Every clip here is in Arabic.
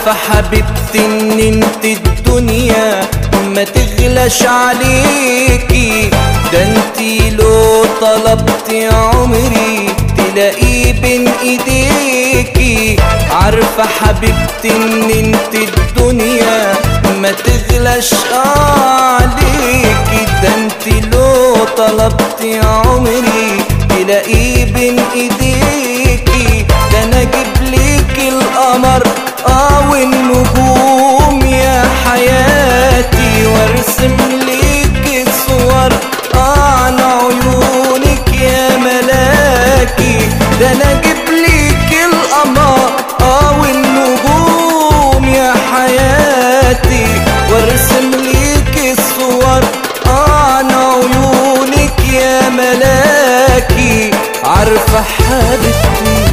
عارفة حبيبتي ان انت الدنيا ما تغلاش عليكي، ده انتي لو طلبتي عمري تلاقيه بين ايديكي. عارفة حبيبتي ان انت الدنيا ما تغلاش عليكي، ده انتي لو طلبتي عمري تلاقيه بين ايديكي. ده انا اجيب ليكي القمر والنجوم يا حياتي، وارسم ليكي الصور عن عيونك يا ملاكي. ده انا اجيب ليكي القمر والنجوم يا حياتي، وارسم ليكي الصور عن عيونك يا ملاكي. عارفة حبيبتي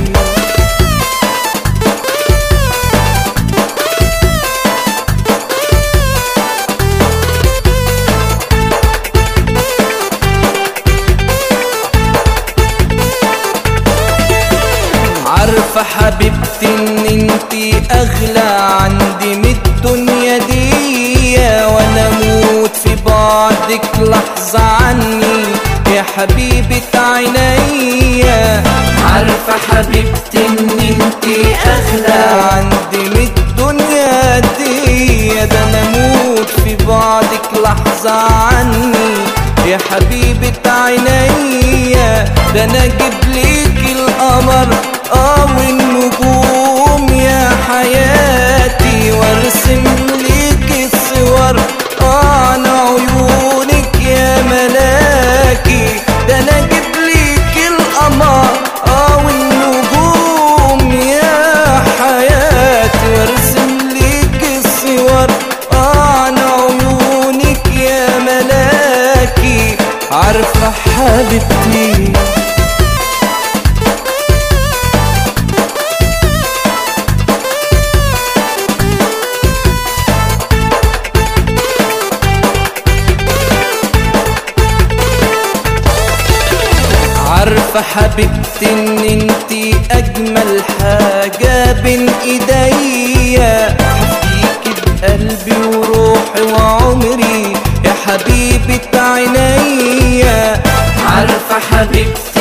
عارفة حبيبتي ان انتي اغلى عندي من الدنيا دي، وانا اموت في بعدك لحظة عني يا حبيبة عينيا. عارفة حبيبتي ان انتي اغلى عندي من الدنيا دي، ده انا اموت في بعدك لحظة عني يا حبيبة عينيا. ده انا اجيب ليكي القمر والنجوم يا حياتي، وارسم ليكي الصور عن عيونك يا ملاكي. ده انا اجيب ليكي القمر والنجوم يا حياتي، وارسم ليكي الصور عن عيونك يا ملاكي. عارفة حبيبتي عارفة حبيبتي ان انتي اجمل حاجة بين ايديا، هفديكي بقلبي وروحي وعمري يا حبيبة عينيا. عارفة حبيبتي